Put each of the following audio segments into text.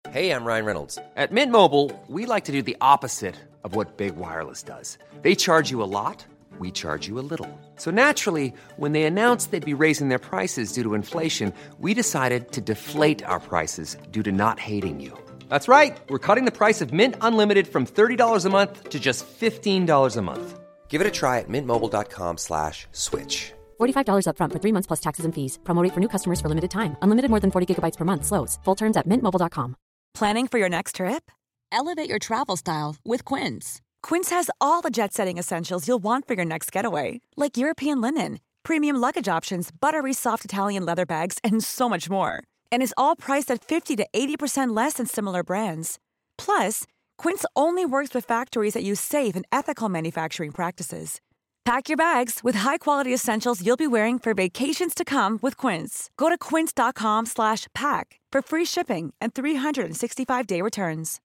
Hey, I'm Ryan Reynolds. At Mint Mobile, we like to do the opposite of what Big Wireless does. They charge you a lot, we charge you a little. So naturally, when they announced they'd be raising their prices due to inflation, we decided to deflate our prices due to not hating you. That's right. We're cutting the price of Mint Unlimited from $30 a month to just $15 a month. Give it a try at mintmobile.com/switch. $45 up front for 3 months plus taxes and fees. Promo rate for new customers for limited time. Unlimited more than 40 gigabytes per month. Slows full terms at mintmobile.com. Planning for your next trip? Elevate your travel style with Quince. Quince has all the jet-setting essentials you'll want for your next getaway, like European linen, premium luggage options, buttery soft Italian leather bags, and so much more. And is all priced at 50 to 80% less than similar brands. Plus, Quince only works with factories that use safe and ethical manufacturing practices. Pack your bags with high-quality essentials you'll be wearing for vacations to come with Quince. Go to quince.com/pack for free shipping and 365-day returns.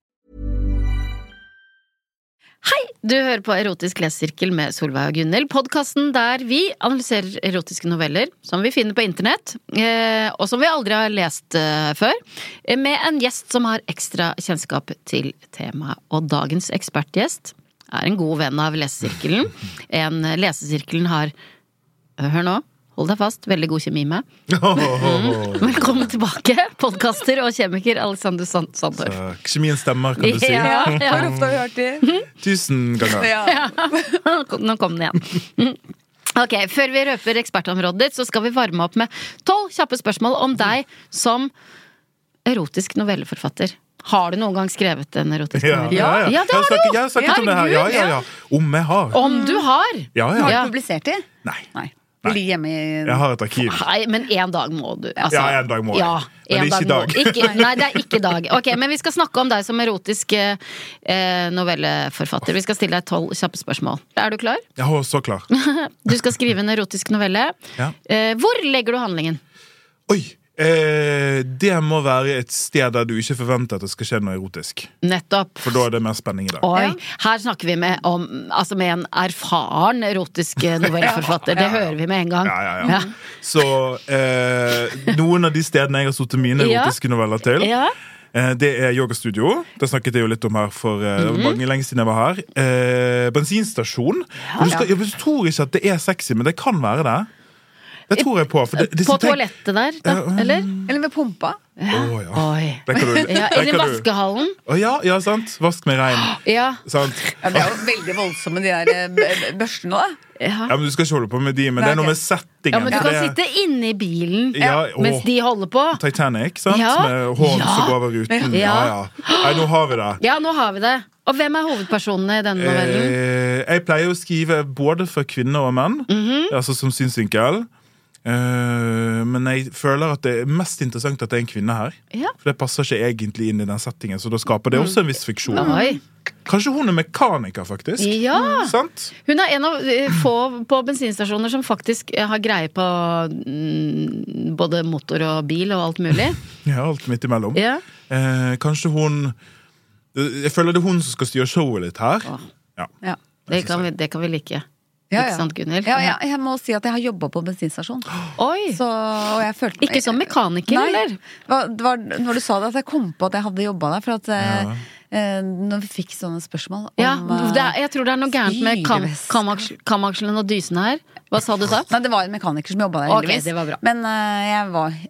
Hei, du hører på Erotisk lesesirkel med Solveig og Gunnhild, podcasten der vi analyserer erotiske noveller som vi finner på internett, og som vi aldri har lest før, med en gjest som har ekstra kjennskap til temaet. Og dagens ekspertgjest en god venn av lesesirkelen. Lesesirkelen har, hør nå, hold deg fast, veldig god kjemi med. Velkommen tilbake, podcaster og kjemiker Alexander Sandorf. Kjemien stemmer, kan du si. Ja. Hvor ofte har du hørt det? 1000 ganger. Ja. Nå kom den igjen. Ok, før vi røper ekspertområdet ditt, så skal vi varme opp med 12 kjappe spørsmål om deg som erotisk novelleforfatter. Har du noen gang skrevet en erotisk novelle? Ja, det har du! Jeg har snakket om det her, ja. Om jeg har. Om du har? Ja. Har du publisert det? Nei. Det ligger hjemme i... Jeg har et arkiv. Nei, men en dag må du. Altså, ja, en dag må jeg. Ja, men ikke i dag. Nei, det ikke dag. Ok, men vi skal snakke om deg som erotisk novelleforfatter. Vi skal stille deg 12 kjappe spørsmål. Du klar? Jeg er så klar. Du skal skrive en erotisk novelle. Ja. Hvor legger du handlingen? Oi! Det må være et sted der du ikke forventer at det skal skje noe erotisk. Nettopp. For da er det mer spenning i det. Oi, her snakker vi med en erfaren erotisk novelleforfatter. Det hører vi med en gang. Ja. Så noen av de stedene jeg har suttet mine erotiske noveller til, det yogastudio. Det snakket jeg jo litt om her for mange lenge siden jeg var her. Bensinstasjon. Jeg tror ikke at det sexy, men det kan være det. Det tror jeg på. På toalettet der, da, eller? Eller ved pumpa. Oi. Eller i vaskehallen. Ja, sant. Vask med regn. Sant? Det jo veldig voldsomme, de der børstene da. Ja, men du skal ikke holde på med de, men det noe med settingen. Ja, men du kan sitte inne i bilen mens de holder på. Titanic, sant? Med hånd som går over ruten. Nei, nå har vi det. Ja, nå har vi det. Og hvem hovedpersonene i denne novellen? Jeg pleier å skrive både for kvinner og menn, altså som synsvinkel. Men jeg føler at det mest interessant at det en kvinne her. For det passer ikke egentlig inn i den settingen, så da skaper det også en viss fiksjon. Kanskje hun mekaniker, faktisk. Ja, sant? Hun en av få på bensinstasjoner som faktisk har greie på både motor og bil og alt mulig. Ja, alt midt imellom. Kanskje hun... Jeg føler det hun som skal styre showet litt her. Det kan vi like. Ikke sant, Gunnhild? Ja, jeg må si at jeg har jobbet på bensinstasjon. Oi! Og jeg følte ikke som mekaniker, eller? Det var når du sa det at jeg kom på at jeg hadde jobbet der, for at når vi fikk sånne spørsmål om jeg tror det noe gærent med kamakselen og dysen her. Hva sa du da? Nei, det var en mekaniker som jobbet der, heldigvis. Det var bra. Men jeg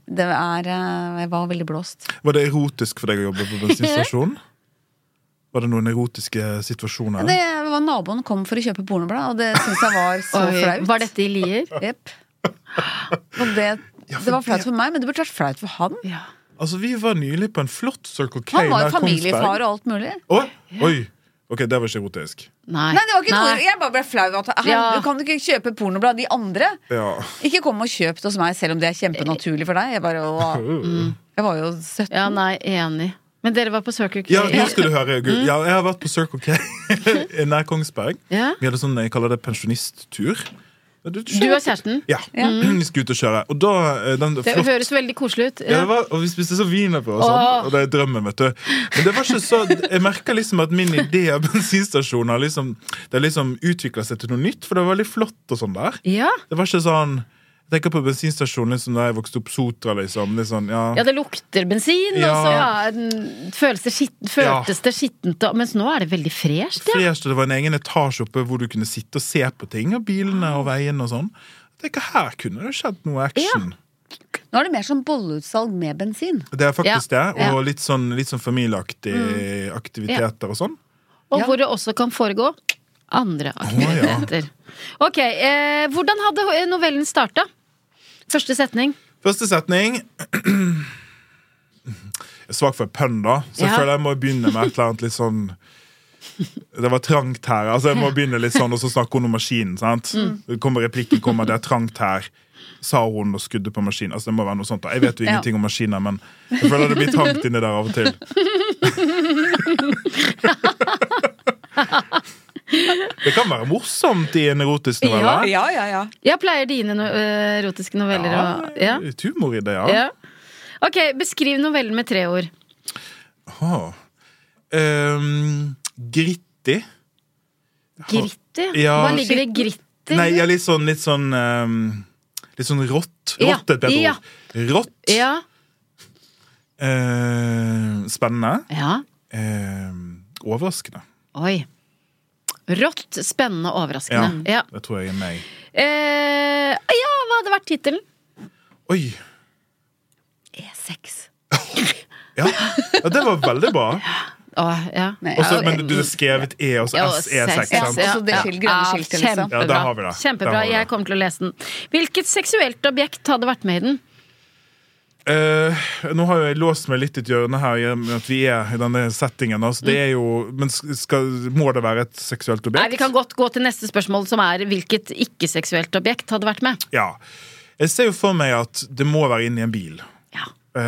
var veldig blåst. Var det erotisk for deg å jobbe på bensinstasjon? Var det noen erotiske situasjoner? Det var naboen kom for å kjøpe pornoblad, og det synes jeg var så flaut. Var dette i Lier? Jepp. Og det var flaut for meg, men det burde vært flaut for han. Ja. Altså, vi var nylig på en flott Circle K. Han var jo familiefar og alt mulig. Oi, ok, det var ikke erotisk. Nei, det var ikke noe. Jeg bare ble flau. Du kan ikke kjøpe pornoblad, de andre. Ikke kom og kjøp det hos meg, selv om det kjempenaturlig for deg. Jeg var jo 17. Ja, nei, enig. Men dere var på Circle K? Ja, nå skal du høre. Ja, jeg har vært på Circle K nær Kongsberg. Vi hadde sånn, jeg kaller det pensjonisttur. Du og kjæresten? Ja, vi skulle ut og kjøre. Og da, det høres veldig koselig ut. Ja, og vi spiste så viner på og sånn. Og det drømmen, vet du. Men det var ikke så... Jeg merket liksom at min idé av bensinstasjoner det liksom utviklet seg til noe nytt, for det var veldig flott og sånn der. Det var ikke sånn... Jeg tenker på bensinstasjonen liksom, da jeg vokste opp Sotra liksom, sånn, ja, det lukter bensin og så føltes det skittent, mens nå det veldig fresht. Fresht, og det var en egen etasje oppe hvor du kunne sitte og se på ting, og bilene og veien og sånn. Jeg tenker, her kunne det skjedd noe action. Nå det mer som bolleutsalg med bensin. Det faktisk det, og litt sånn familieaktige aktiviteter og sånn. Og hvor det også kan foregå andre aktiviteter. Ok, hvordan hadde novellen startet? Første setning. Første setning. Jeg er svak for pønn da, så jeg føler jeg må begynne med et eller annet litt sånn. Det var trangt her, altså jeg må begynne litt sånn, og så snakker hun om maskinen, sant? Replikken kommer, det trangt her, sa hun og skudde på maskinen. Altså det må være noe sånt da. Jeg vet jo ingenting om maskiner, men jeg føler det blir trangt inni der av og til. Det kan være morsomt i en erotisk novelle. Ja. Jeg pleier dine erotiske noveller. Litt humor i det, ja. Ok, beskriv novellen med 3 ord. Gritty. Gritty? Hva ligger det gritty? Nei, jeg litt sånn litt sånn rått. Rått et bedre ord. Rått. Ja. Spennende. Ja. Overraskende. Oi. Rått, spennende, overraskende. Ja, det tror jeg meg. Hva hadde vært titelen? Oi. E6. Ja, det var veldig bra. Også, men du har skrevet E og så SE6. Det grønne skiltet, liksom. Ja, der har vi det. Kjempebra, jeg kommer til å lese den. Hvilket seksuelt objekt hadde vært med i den? Nå har jeg låst meg litt i et hjørne her at vi i denne settingen, altså det jo, men må det være et seksuelt objekt? Nei, vi kan godt gå til neste spørsmål, som hvilket ikke-seksuelt objekt hadde vært med. Ja, jeg ser jo for meg at det må være inn i en bil. Ja.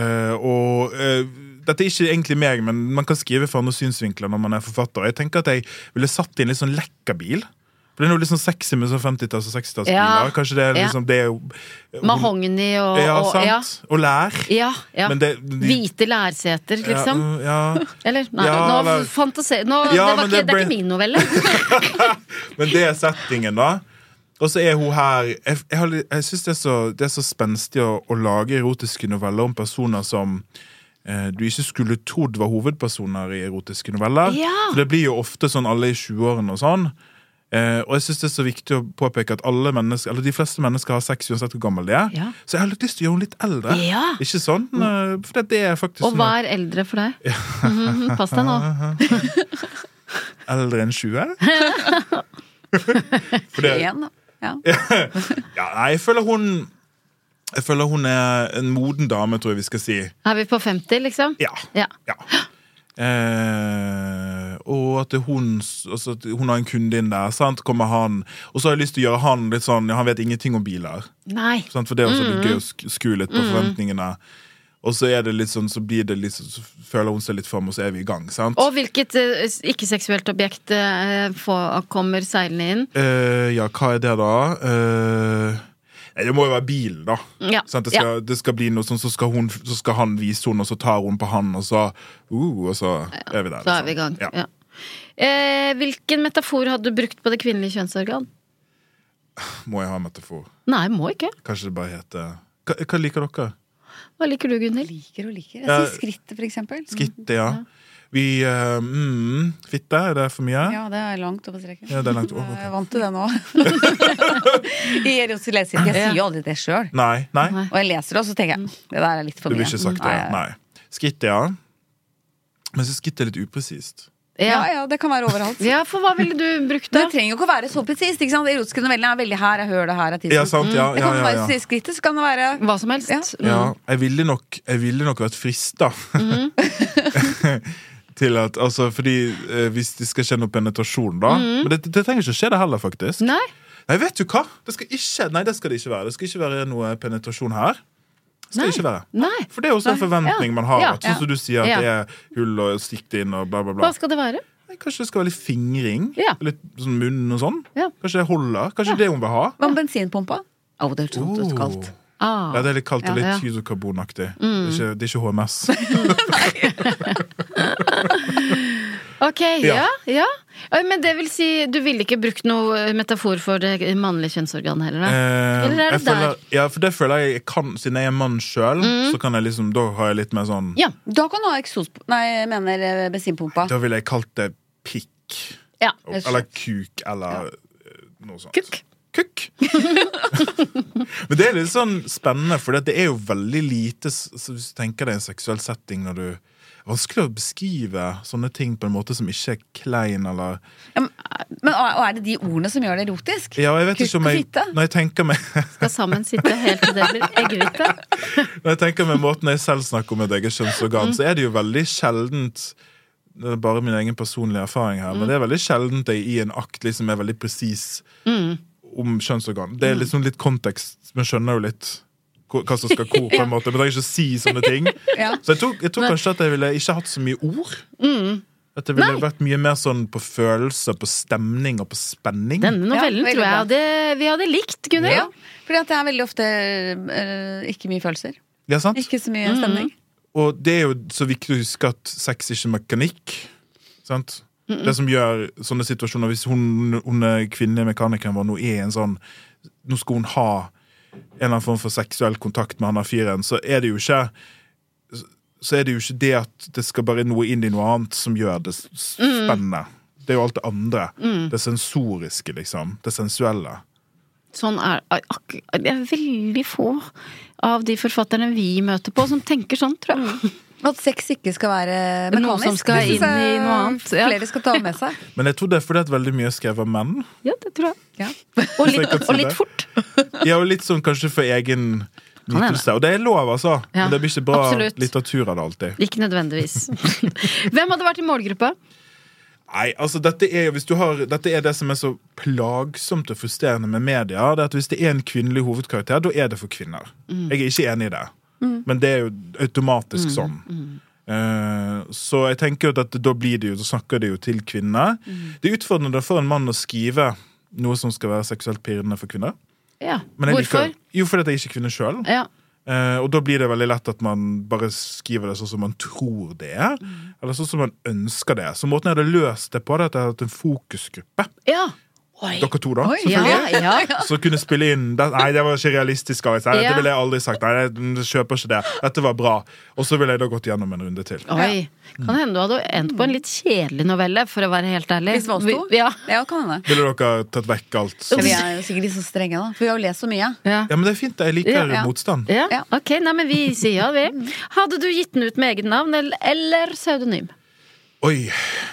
Dette ikke egentlig meg, men man kan skrive fra noen synsvinkler når man forfatter. Jeg tenker at jeg ville satt inn litt sånn lekker bil. For det noe litt sånn sexy med sånn 50-talls- og 60-tallsbiler. Kanskje det liksom det mahogni og sant? Og lær. Ja. Men hvite lærseter, liksom. Eller? Nei, nå fantaser... Det er ikke min novelle. Men det settingen, da. Og så hun her jeg synes det så spenstig å lage erotiske noveller om personer som du ikke skulle trodd var hovedpersoner i erotiske noveller. For det blir jo ofte sånn alle i 20-årene og sånn. Og jeg synes det så viktig å påpeke at de fleste mennesker har sex uansett hvor gammel de så jeg har litt lyst til å gjøre henne litt eldre. Ikke sånn, for det faktisk og hva eldre for deg? Pass deg nå. Eldre enn 20? Nei, jeg føler hun en moden dame, tror jeg vi skal si. Er vi på 50, liksom? Ja. Og at hun har en kunde inn der, sant? Kommer han, og så har jeg lyst til å gjøre han litt sånn, han vet ingenting om biler. Nei. Sant? For det er også litt gøy å skue litt på forventningene. Og så det litt sånn, så blir det litt sånn, så føler hun seg litt frem, og så vi i gang, sant? Og hvilket ikke-seksuelt objekt kommer seilende inn? Hva det da? Det må jo være bilen, da. Det skal bli noe sånn, så skal han vise henne, og så tar hun på han, og så vi der. Så vi i gang. Hvilken metafor hadde du brukt på det kvinnelige kjønnsorgan? Må jeg ha metafor? Nei, må ikke. Kanskje det bare heter... Hva liker dere? Hva liker du, Gunnhild? Jeg sier skrittet, for eksempel. Skrittet, ja. Fitte, det for mye? Ja, det langt over streken. Ja, det langt over. Jeg vant til det nå. Jeg sier jo aldri det selv. Nei. Og jeg leser det, og så tenker jeg, det der litt for mye. Du vil ikke sagt det, nei. Skrittet, ja. Men så skrittet litt upresist. Ja, det kan være overalt. Ja, for hva ville du brukt da? Det trenger jo ikke å være så presist, ikke sant? Erotiske novellene veldig her, jeg hører det her ja, sant, ja. Det kan være skrittet, så kan det være hva som helst. Ja, jeg ville nok vært frista. Til at, altså, fordi hvis de skal kjenne opp penetrasjon da men det trenger ikke å skje det heller, faktisk. Nei, vet du hva? Det skal det ikke være. Det skal ikke være noe penetrasjon her. Det skal ikke være. Nei. For det er også en forventning man har. Sånn som du sier at det er hull og stikk inn og bla bla bla. Hva skal det være? Kanskje det skal være litt fingring. Litt sånn munn og sånn. Kanskje det holder. Kanskje det hun vil ha. Hva med bensinpumpa? Det er sånt kaldt. Ja, det er litt kaldt og litt hydrokarbonaktig. Det er ikke HMS. Ok, ja. Men det vil si, du ville ikke brukt noe metafor for det mannlige kjønnsorgan heller, da? Eller det der? Ja, for det føler jeg kan, siden jeg mann selv, så kan jeg liksom, da har jeg litt mer sånn... Ja, da kan du ha jeg mener bensinpumpa. Da ville jeg kalt det pikk. Ja. Eller kuk, eller noe sånt. Kukk. Men det litt sånn spennende, for det jo veldig lite, så hvis du tenker deg en seksuell setting når du vanskelig å beskrive sånne ting på en måte som ikke klein, eller... Men det de ordene som gjør det erotisk? Ja, jeg vet ikke om når jeg tenker meg... Skal sammen sitte helt til det blir eggehvite. Når jeg tenker meg måten jeg selv snakker om et eget kjønnsorgan, så det jo veldig sjeldent, det bare min egen personlige erfaring her, men det veldig sjeldent jeg i en akt liksom veldig presis om kjønnsorgan. Det liksom litt kontekst, men skjønner jo litt hva som skal gå på en måte, men det ikke å si sånne ting. Så jeg tror kanskje at jeg ville ikke hatt så mye ord. At det ville vært mye mer sånn på følelse, på stemning og på spenning. Denne novellen tror jeg vi hadde likt, Gunnhild. Ja, fordi at det veldig ofte ikke mye følelser. Ja, sant? Ikke så mye stemning. Og det jo så viktig å huske at sex ikke mekanikk, sant? Det som gjør sånne situasjoner, hvis hun kvinnelige mekanikeren var nå en sånn, nå skal hun ha en eller annen form for seksuell kontakt med han av fyren, så det jo ikke det at det skal bare noe inn i noe annet som gjør det spennende. Det jo alt det andre. Det sensoriske, liksom. Det sensuelle. Sånn det veldig få av de forfatterne vi møter på som tenker sånn, tror jeg. At sex ikke skal være mekanisk. Noe som skal inn i noe annet. Flere skal ta med seg. Men jeg tror det fordi det veldig mye skrevet av menn. Ja, det tror jeg. Ja. Og litt fort. Ja, og litt sånn kanskje for egen nytelse. Og det lov, altså. Ja, men det blir ikke bra litteratur av det alltid. Ikke nødvendigvis. Hvem hadde vært i målgruppa? Nei, altså dette det som så plagsomt og frustrerende med media, det at hvis det en kvinnelig hovedkarakter, da det for kvinner. Jeg ikke enig i det. Men det jo automatisk sånn. Så jeg tenker jo at da snakker det jo til kvinner. Det utfordrende for en mann å skrive noe som skal være seksuelt pirrende for kvinner. Ja, hvorfor? Jo, fordi jeg ikke er kvinne selv. Ja. Og da blir det veldig lett at man bare skriver det sånn som man tror det eller sånn som man ønsker det. Så måten jeg hadde løst det på, det at jeg hadde en fokusgruppe. Ja. Oi. Dere to da, selvfølgelig. Ja. Så kunne spille inn nei, det var ikke realistisk, Alex. Nei, dette ville jeg aldri sagt. Nei, jeg kjøper ikke det. Dette var bra. Og så ville jeg da gått gjennom en runde til. Oi, kan hende du hadde endt på en litt kjedelig novelle, for å være helt ærlig. Hvis det var ja, kan hende. Ville dere tatt vekk alt? Vi jo sikkert litt så strenge da, for vi har jo lest så mye. Ja, men det fint, jeg liker motstand. Ja, ok, nei, men vi sier ja, vi. Hadde du gitt den ut med eget navn, eller pseudonym? Oi,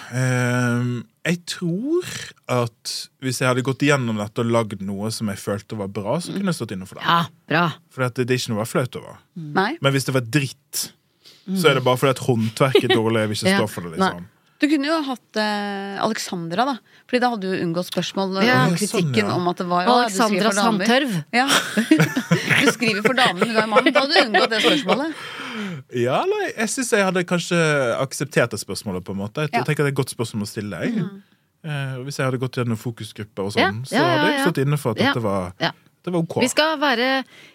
jeg tror at hvis jeg hadde gått igjennom dette og lagd noe som jeg følte var bra, så kunne jeg stått inne for det. Ja, bra. For det ikke noe å være flaut over. Nei. Men hvis det var dritt, så det bare fordi at håndverket dårlig, jeg vil ikke stå for det, liksom. Du kunne jo hatt Alexandra da, fordi da hadde du unngått spørsmål og kritikken om at det var Alexandra Sandtørv. Ja. Du skriver for damen, du mann. Da hadde du unngått det spørsmålet. Ja, eller jeg synes jeg hadde kanskje akseptert det spørsmålet på en måte. Jeg tenker det et godt spørsmål å stille deg. Hvis jeg hadde gått gjennom fokusgrupper og sånn, så hadde jeg stått inne for at dette var ok. Vi skal være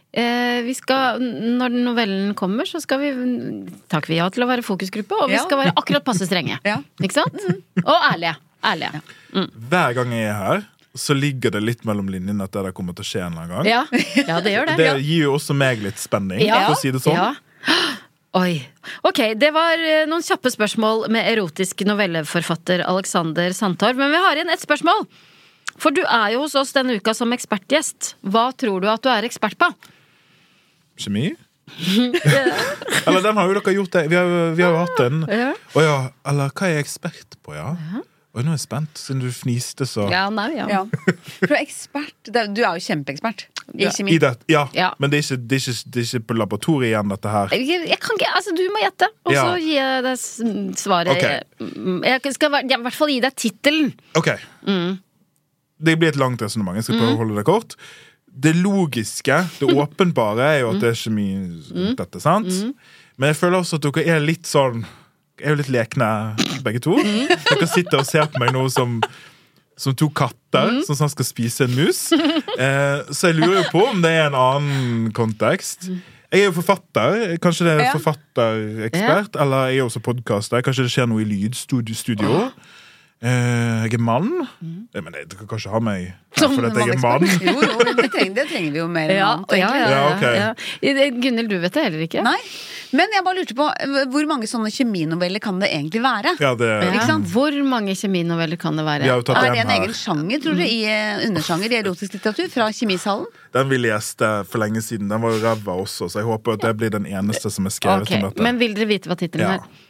når novellen kommer, så skal vi takke vi ja til å være fokusgruppe, og vi skal være akkurat passe strenge. Ikke sant? Og ærlige. Hver gang jeg her, så ligger det litt mellom linjene at det kommer til å skje en eller annen gang. Ja, det gjør det. Det gir jo også meg litt spenning, for å si det sånn. Oi. Ok, det var noen kjappe spørsmål med erotisk novelleforfatter Alexander Sandtorv, men vi har igjen et spørsmål. For du jo hos oss denne uka som ekspertgjest. Hva tror du at du ekspert på? Kjemi? Eller den har jo dere gjort det. Vi har jo hatt den. Eller hva jeg ekspert på, Oi, nå jeg spent, siden du fniste så... Ja. For ekspert, du jo kjempeekspert i kjemi. Men det er ikke på laboratoriet igjen, dette her. Jeg kan ikke, altså du må gjette, og så gir jeg deg svaret. Okay. Jeg skal i hvert fall gi deg titelen. Ok. Det blir et langt resonemang, jeg skal prøve å holde det kort. Det logiske, det åpenbare jo at det ikke mye dette, sant? Men jeg føler også at dere litt sånn... Jeg jo litt lekne, begge to. Dere sitter og ser på meg noe som to katter som skal spise en mus. Så jeg lurer jo på om det en annen kontekst. Jeg jo forfatter. Kanskje det forfatterekspert, eller jeg også podcaster. Kanskje det skjer noe i lydstudio. Jeg mann. Men dere kan ikke ha meg for at jeg mann. Jo, det trenger vi jo mer mann. Gunnhild, du vet det heller ikke. Nei, men jeg bare lurte på hvor mange sånne kjeminoveller kan det egentlig være? Ikke sant? Hvor mange kjeminoveller kan det være? Er det en egen sjanger, tror du, i undersjanger i erotisk litteratur fra Kjemishallen? Den ville jeg gjeste for lenge siden. Den var jo ræva også, så jeg håper at det blir den eneste som skrevet om dette. Men vil dere vite hva titelen er?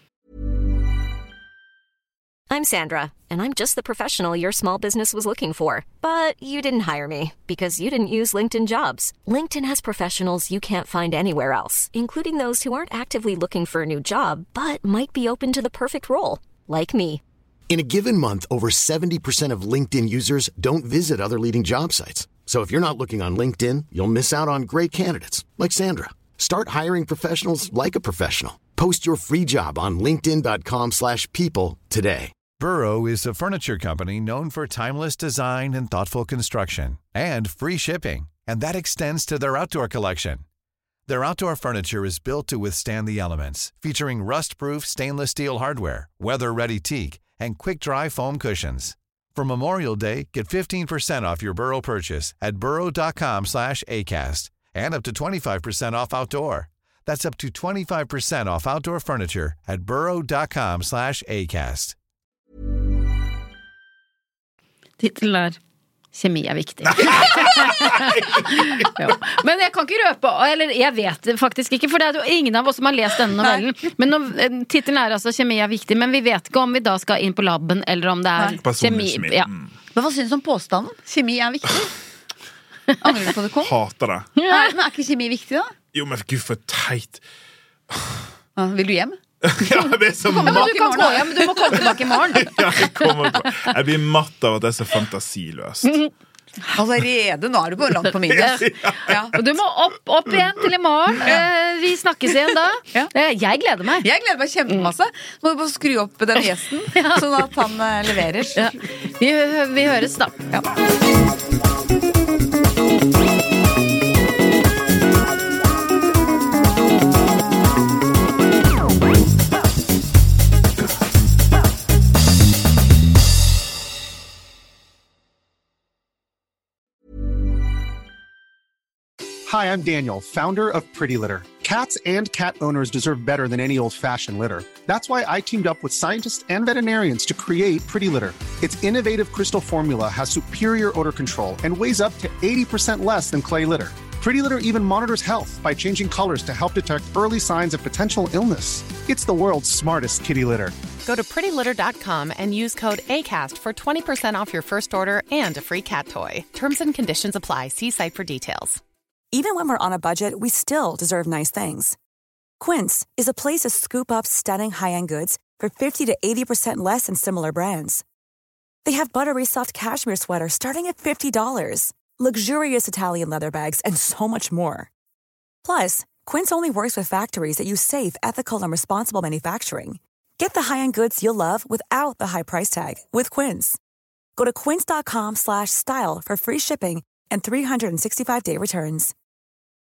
I'm Sandra, and I'm just the professional your small business was looking for. But you didn't hire me, because you didn't use LinkedIn Jobs. LinkedIn has professionals you can't find anywhere else, including those who aren't actively looking for a new job, but might be open to the perfect role, like me. In a given month, over 70% of LinkedIn users don't visit other leading job sites. So if you're not looking on LinkedIn, you'll miss out on great candidates, like Sandra. Start hiring professionals like a professional. Post your free job on linkedin.com/people today. Burrow is a furniture company known for timeless design and thoughtful construction, and free shipping, and that extends to their outdoor collection. Their outdoor furniture is built to withstand the elements, featuring rust-proof stainless steel hardware, weather-ready teak, and quick-dry foam cushions. For Memorial Day, get 15% off your Burrow purchase at burrow.com/acast, and up to 25% off outdoor. That's up to 25% off outdoor furniture at burrow.com/acast. Tittelen er Kjemi er viktig. Men jeg kan ikke røpe, eller jeg vet det faktisk ikke, for det er jo ingen av oss som har lest denne novellen. Men tittelen er altså Kjemi er viktig, men vi vet ikke om vi da skal inn på labben, eller om det er kjemi. Ja. Men hva synes du om påstanden? Kjemi er viktig? Angrer du på det kom? Hater det. Men er ikke kjemi viktig da? Jo, men gud, for teit. Vil du hjem? Ja, det er så matt. Du kan gå hjem, du må komme tilbake i morgen. Jeg blir matt av at det er så fantasiløst. Allerede, nå er du på langt på minus. Ja. Og du må opp igjen til i morgen. Vi snakkes igjen da. Jeg gleder meg. Jeg gleder meg kjempemasse. Må du bare skru opp den gjesten, sånn at han leverer. Vi høres da. Ja. Hi, I'm Daniel, founder of Pretty Litter. Cats and cat owners deserve better than any old-fashioned litter. That's why I teamed up with scientists and veterinarians to create Pretty Litter. Its innovative crystal formula has superior odor control and weighs up to 80% less than clay litter. Pretty Litter even monitors health by changing colors to help detect early signs of potential illness. It's the world's smartest kitty litter. Go to prettylitter.com and use code ACAST for 20% off your first order and a free cat toy. Terms and conditions apply. See site for details. Even when we're on a budget, we still deserve nice things. Quince is a place to scoop up stunning high-end goods for 50 to 80% less than similar brands. They have buttery soft cashmere sweaters starting at $50, luxurious Italian leather bags, and so much more. Plus, Quince only works with factories that use safe, ethical, and responsible manufacturing. Get the high-end goods you'll love without the high price tag with Quince. Go to quince.com/style for free shipping and 365-day returns.